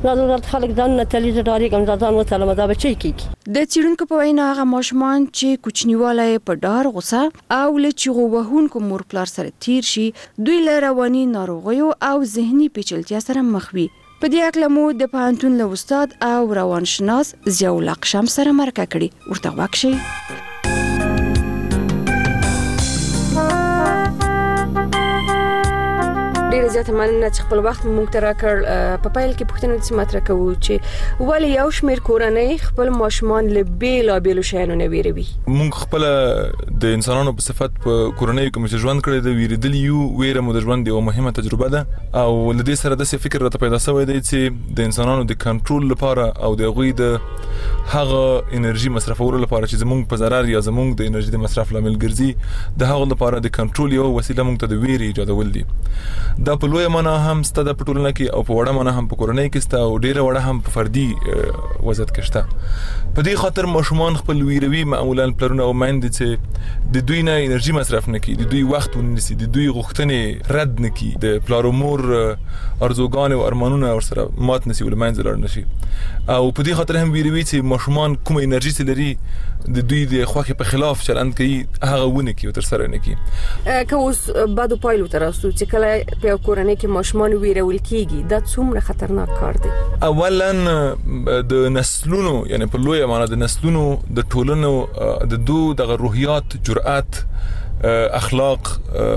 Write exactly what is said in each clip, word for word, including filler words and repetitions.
دا ضرورت خلک ځان نه تلي ډاري کوم ځان وتلم دا به چي کیږي. د چیرونکو په وینا هغه ماشومان چې کوچنیواله په ډار غوسه او له چغو وهونکو مور پلار سره تیر شي دوی له رواني ناروغیو او ذهني پیچلتیا سره مخ وي. په دې اړه مو د پوهنتون له استاد او روانشناس ضیاء اقشام سره مرکه کړې ورته واکشي. ډیره زیاته مننه چې خپل وخت مونږ ته راکړ. په پیل کې پوښتنه دې مطرح کوو چې ولې یو شمېر کورنۍ خپل ماشومان له بیلابیلو شیانو نه ویروي. مونږ خپل د انسانانو په صفت په کورنۍ کې چې ژوند کړی د ویریدل یو ویره مو د ژوند یو مهمه تجربه ده او لدې سره د څه فکر راته پیدا شوی دی چې د انسانانو د کنټرول لپاره او د غوي د هغه انرژي مصرفولو لپاره چې زمونږ په ضرر یا زمونږ د انرژي د مصرف لامل ګرځي د هغه لپاره د کنټرول یو وسیله مونږ ته د ویري ایجادول دي. دا په لوی معنا هم ستاسو په ټولنه کې او په وړه معنا هم په کورنۍ کې ستاسو او ډیره وړه هم په فردي وضعیت کې شته. په دې خاطر ماشومان خپل ویروي معمولا پلرونه او مایندې چې د دوی نه انرژي مصرف نه کوي، د دوی وخت ونیسي، د دوی غوښتنې رد نه کوي، د پلار او مور ارزوګان او ارمانونه ورسره مات نشي ول مینځ لار نشي. او په دې خاطر هم ویروي چې ماشومان کوم انرژي لري د دوی د خوخي په خلاف چلند کوي هغه ونه کوي تر سره نه کوي. که اوس بعد پایلو تر اوسه چې کله په کورنۍ کې ماشومان ویرول کیږي دا څومره خطرناک کار دی. اولا د نسلونو یعنی په لوی معنا د نسلونو د ټولنو د دو د روحیات جرأت اخلاق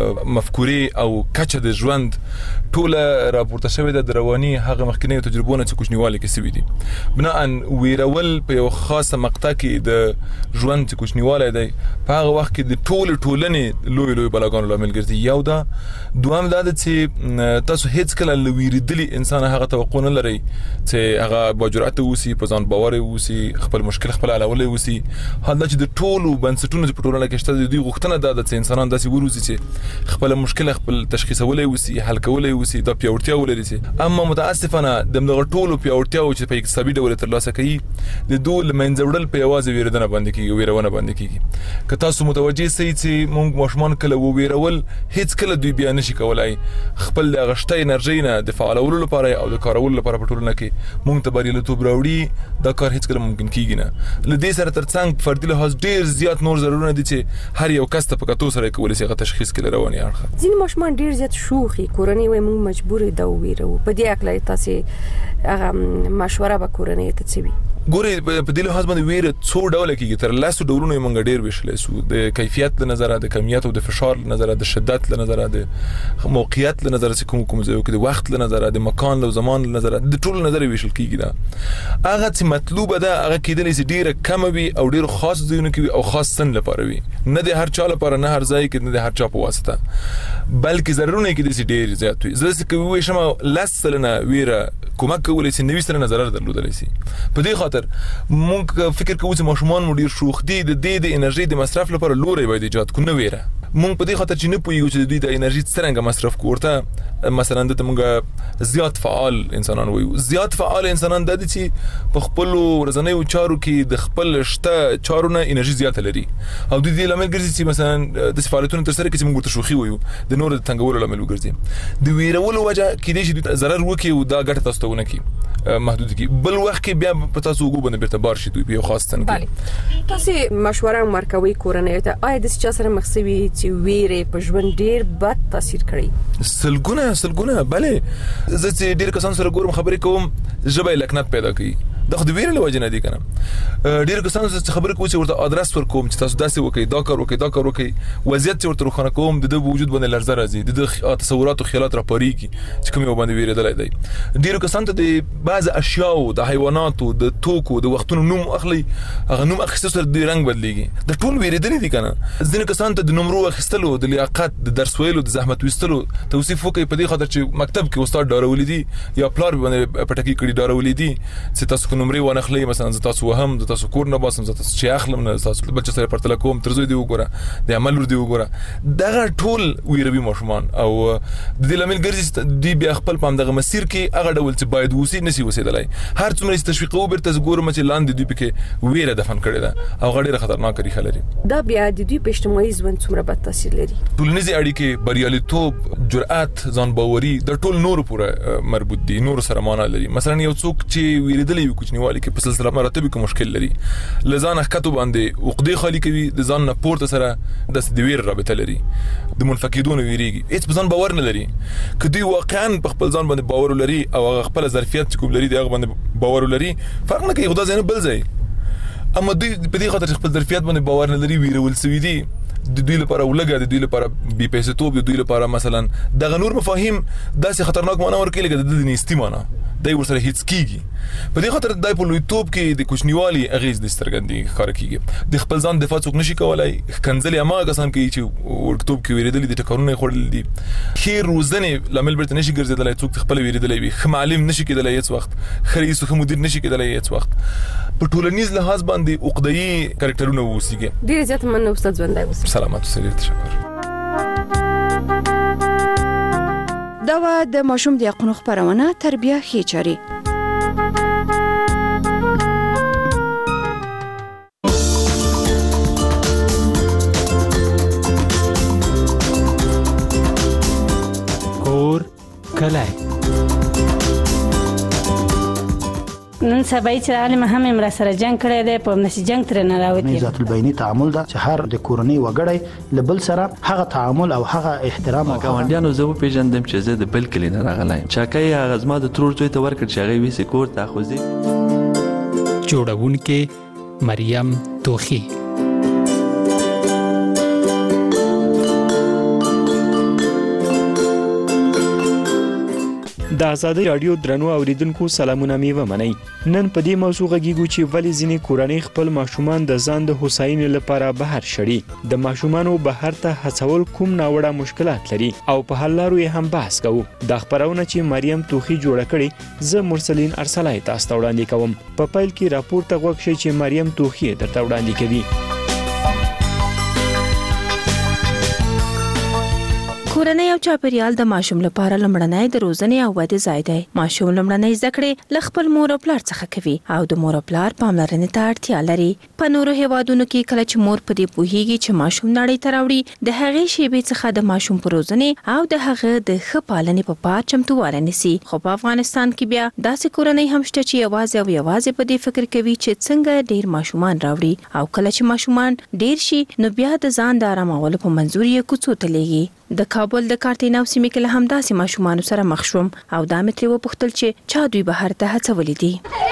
مفکورې او کچه د ژوند ټوله راپورته شوې ده د رواني هغه مخکنی تجربونه چې کوچنیواله کې سوي دي. بناء ویرول په یو خاصه مقطع کې د ژوند چې کوچنیواله دی په هغه وخت کې د ټوله ټولنې لوی لوی بلاګانو لامل ګرځي. یو دا دوام دا چې تاسو هیڅ کله لویریدلی انسان هغه توقع نه لري چې هغه با جرأت ووسی په ځان باور ووسی خپل مشکل خپل حلول ووسی. حالدا چې د ټولو بنسټونو په ټولنه کې شته د دوی غوښتنه ده چې انسانان داسې وروزي چې خپل مشکل خپل تشخیصولای وسی حل کولای وسی د پیاوړتیا ولري چې اما متاسفانه د دغه ټولو پیاوړتیاو چې په اقتصادي ډول ترلاسه کوي د دوه منځوړل په یوازې ویردنه باندې کیږي ویرونه باندې کیږي. که تاسو متوجي سئ چې مونږ ماشومان کله ویرول هیڅ کله دوی بیا نشي کولای خپل د غشته انرژي نه د فعالولو لپاره او د کارولو لپاره په ټولنه کې مونږ ته بریالیتوب راوړي دا کار هیڅ کله ممکن کیږي نه. لدې سره ترڅنګ فردي لحاظ ډیر زیات نور ضرورونه دي چې هر یو کس ته په کتو سره کولای شي تشخیص کړي رواني اړخ. ځینې ماشومان ډیر زیات شوخي کورنۍ وای موږ مجبور دا ویرو په دې اکل تاسو هغه مشوره به کورنۍ ته څه وي؟ ګوري په دې لحاظ باندې ویره څو ډول کېږي تر لاسو ډولونه مونږ ډیر وشلې سو د کیفیت له نظر د کمیت او د فشار له نظر د شدت له نظر د موقعیت له نظر چې کوم کوم ځای کې د وخت له نظر د مکان له زمان له نظر د ټول نظر وشل کېږي. دا هغه چې مطلوبه ده هغه کېدلی چې ډیره کم وي او ډیر خاص ځایونه کې او خاص سن لپاره وي نه د هر چا لپاره نه هر ځای کې نه د هر چا په واسطه بلکې ضرورونه کې د ډیر زیات وي. زه چې کوي شمه لسلنه ویره کومک کولای شي نوې سره نظر درلودلی شي. په دې خاطر مونږ فکر کوو چې ماشومان مو ډیر شوخ دي د دې د انرژي د مصرف لپاره لوري باید ایجاد کو نه ویره. مونږ په دې خاطر چې نه پوهیږو چې دوی د انرژي څنګه مصرف کوړته مثلا د مونږ زیات فعال انسانان وایو. زیات فعال انسانان د دې چې په خپل ورځنیو چارو کې د خپل شته چارونه انرژي زیات لري او دوی د لامل ګرځي چې مثلا د فعالیتونو تر سره کې مونږ ته شوخي وایو د نور د تنګولو لامل وګرځي. د ویرولو وجه کې دي چې ضرر وکي او دا ګټه تاسو ته ونه کی محدود کی بل وخت کې بیا په تاسو وګورئ بیرته بار شي دوی په خاص تن کې. تاسو مشوره مرکوي کورنۍ ته آیا د څه سره مخسوي چې ویره په ژوند ډیر بد تاثیر کړی؟ سلګونه سلګونه بله زه چې ډیر کسان سره ګورم خبرې کوم ژبه لکنت پیدا کوي د خو د ویره له وجه نه دي کنه. ډیر کسان چې خبرې کوي چې ورته ادرس ور کوم چې تاسو داسې وکي دا کار وکي دا کار وکي وضعیت ورته روخانه کوم د وجود باندې لرزه راځي د تصورات او خیالات را پریږي چې کوم یو باندې ویره دلای دی. ډیر کسان ته د بعض اشیاء د حیواناتو د توکو د وختونو نوم اخلي هغه نوم اخیستل سره د رنگ بدلېږي د ټول ویره دي دي کنه. ځینې کسان ته د نمرو اخیستلو د لیاقت د درس ویلو د زحمت وستلو توصیف وکي په دې خاطر چې مکتب کې استاد ډارولې دي یا پلار باندې پټکی کړي ډارولې دي چې تاسو تاسو نمرې ونخلي مثلا ز تاسو وهم د تاسو کور نه باسم ز تاسو چې اخلم نه تاسو بل څه سره پرتل کوم ترزو دی وګوره د عمل ور دی وګوره دغه ټول ویروي ماشومان او د دې لامل ګرځي دی بیا خپل پام دغه مسیر کې هغه ډول چې باید وسی نسی وسیدلای هر څومره تشویق وبرته ګورم چې لاندې دوی پکې ویره دفن کړي دا او غډیره خطرناک ریخه لري دا بیا د دوی په اجتماعي ژوند څومره بد تاثیر لري ټولنیزي اړیکې بریالیتوب جرأت ځان باوري د ټول نور پورې مربوط دي نور سره معنا لري مثلا یو څوک چې ویریدلی وي کوچنیوالي کې په سلسله مراتب کې مشکل لري لزان حقته باندې عقدې خالی کوي د ځان نه پورته سره د دویر رابطه لري د منفقدون ویریږي هیڅ ځان باور نه لري کدی واقعا په خپل ځان باندې باور لري او خپل ظرفیت کوم لري دغه باندې باور لري فرق نه کوي خدای زنه بل ځای اما دوی په دې خاطر خپل ظرفیت باندې باور نه لري ویرول سوي دي د دوی لپاره ولګا د دوی لپاره بي پیسې توپ د دوی لپاره مثلا دغه نور مفاهیم داسې خطرناک معنا ورکړي لکه د دې نيستي معنا دای ورسره هیڅ کیږي په دې خاطر دای په لوی توپ کې د کوچنیوالي اغیز د سترګندې ښکار کیږي د خپل ځان دفاع څوک نشي کولای کنځلې اما کسان کوي چې ورکتوب کې ویریدل دي ټکرونه خورل دي خیر روزنه لامل برته نشي ګرځیدلای څوک خپل ویریدل وي خمعلم نشي کېدلای هیڅ وخت خريس خو مدیر نشي کېدلای هیڅ وخت په ټولنیز لحاظ باندې عقده‌ای کریکټرونه ووسیږي ډیر زیات مننه استاد ژوندای اوسه سلامات اوسئ تشکر دا و د ماشوم د حقوقو خبرونه تربیه ښې چاري کور کلای نن سبا چې عالم هم امر سره جنگ کړی دی په نشي جنگ تر نه راوتی ذات البینی تعامل دا چې هر د کورنۍ وګړي لبل سره هغه تعامل او هغه احترام او ګاونډیانو زه په پیژندم چې زه د بل کلی نه راغلی چاکای هغه زما د ترور زوی ته ورکړ چې هغه ویسې کور ته خوځي جوړونکې مریم توخی د آزادۍ رادیو درنو اوریدونکو سلامونه میوه منئ نن په دې موضوع غږیږو چې ولې ځینې کورنۍ خپل ماشومان د ځان د هوساینې لپاره بهر شړي د ماشومانو بهر ته هڅول کوم ناوړه مشکلات لري او په حل لارو یې هم بحث کوو دا خبرونه چې مریم توخی جوړه کړي زه مرسلین ارسلای تاسو ته وړاندې کوم په پایل کې راپور ته غوښ شي چې مریم توخی درته وړاندې کوي کورنۍ او چاپیریال د ماشوم لپاره لمړنۍ د روزنې او ودې ځای دی ماشوم لمړنۍ زده کړې ل خپل مور او پلار څخه کوي او د مور او پلار پاملرنې ته اړتیا لري په نورو هیوادونو کې کله چې مور په دې پوهیږي چې ماشوم نړۍ ته راوړي د هغې شیبې څخه د ماشوم پر روزنې او د هغه د ښه پالنې په پار چمتووالی نیسي خو په افغانستان کې بیا داسې کورنۍ هم شته چې یوازې او یوازې په دې فکر کوي چې څنګه ډیر ماشومان راوړي او کله چې ماشومان ډیر شي نو بیا د ځان د آرامولو په منظور یې کوڅو ته لیږي د کابل د کارتیناو سیمې کې له همداسې ماشومانو سره مخ شوم او دا مې ترې وپوښتل چې چا دوی بهر ته هڅولي دي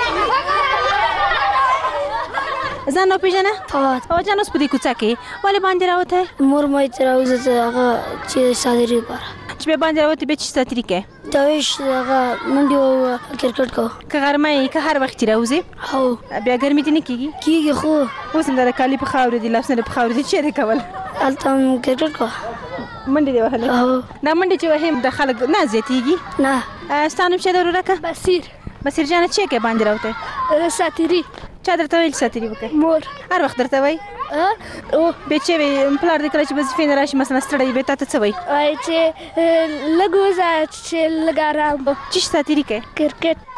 ځان وپېژنه فواد او جان اوس په دې کوڅه کې ولې باندې راوتی مور مې تر راوځه هغه چې ساتري لپاره چې به باندې راوتی به چې ساتري کې دا ویش هغه منډي او کرکټ کو که غرمه یې که هر وخت راوځي هو بیا ګرمي دې نه کېږي کېږي خو اوس هم د کالي په خاورې دي لاسونه په خاورې دي چیرې کول هلته هم کرکټ کو منډې دې وهلې دا منډې چې وهې د خلک نه زیاتېږي نه ستا نوم څه دی ورورکه بصیر بصیر جانه چې کې باندې راوتی ساتري چا درته ویل ساتري وکړه مور هر وخت درته وایي او به چې وي پلار دې کله چې وظیفې نه راشي مثلا ستړی به تا ته څه وایي وایي چې لږ وځه چې لږ ارام چې ساتري کوې کرکټ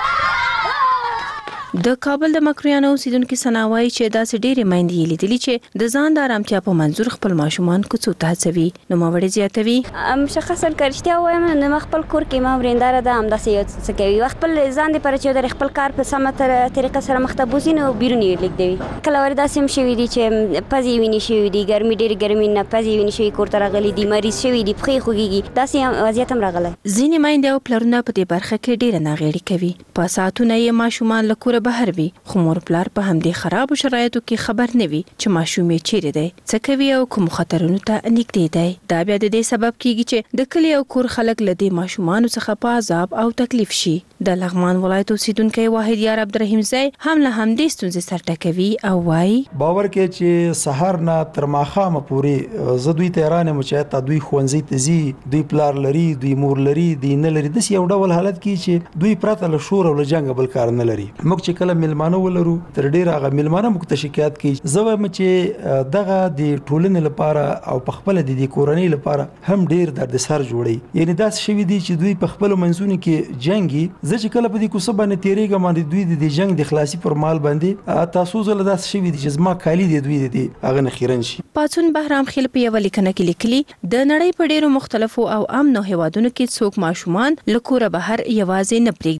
د کابل د مکرویانو اوسیدونکو سناوي چې داسې ډېرې میندې لیدلې چې د ځان د آرامتیا په منظور خپل ماشومان کوڅو ته هڅوي نو ماوړې زیاتوي مشخصا کارشتیا وایم نو خپل کور کې ما وریندار ده هم داسې یو څه کوي خپل ځان دې پر چې د خپل کار په سمه طریقه سره مختبوزین او بیرونی لیکدوي کله ور داسې هم شوی دي چې پزی ویني شوی دي ګرمي ډېر ګرمي نه پزی ویني شوی کور ته راغلي دي مریض شوی دي پخې خوږي داسې وضعیت هم راغلی ځینې میندې او پلرونه په دې برخه کې ډېره ناغېړي کوي په ساعتونه یې ماشومان له کوره بهر وي خو مور پلار په همدې خرابو شرایطو کې خبر نه وي چې ماشوم یې چیرې دی څه کوي او کوم خطرونو ته نږدې دی دا بیا د دې سبب کیږي چې د کلي او کور خلک له دې ماشومانو څخه په عذاب او تکلیف شي د لغمان ولایت اوسیدونکی واحد یار عبدالرحیم زئی هم له همدې ستونزې سر ټکوي او وایي باور کې چې سحر نه تر ماښامه پورې زه دوی ته رانه مچا ته دوی ښوونځي ته ځي دوی پلار لري دوی مور لري دوی نه لري داسې یو ډول حالت کې چې دوی پرته له شور او له جنګ بل کار نه لري موږ چې کله ملمانه ولرو تر ډیر هغه ملمانه مخ شکایت کوي زه وایم چې دغه د ټولنې لپاره او په خپل د کورنۍ لپاره هم ډیر دردسر جوړي یعنی دا شوی دي چې دوی په خپل منځونو کې جنگي زه چې کله په دې کوڅه باندې تیریږم باندې دوی د جنگ د خلاصي پر مال باندې تاسو زله دا شوی دي چې زما کالی دي دوی دي هغه نه خیرن شي. پاتون بهرام خیل په یو لیکنه کې لیکلي د نړۍ په ډیرو مختلفو او امنو هیوادونو کې څوک ماشومان له کوره بهر یوازې نه پرېږدي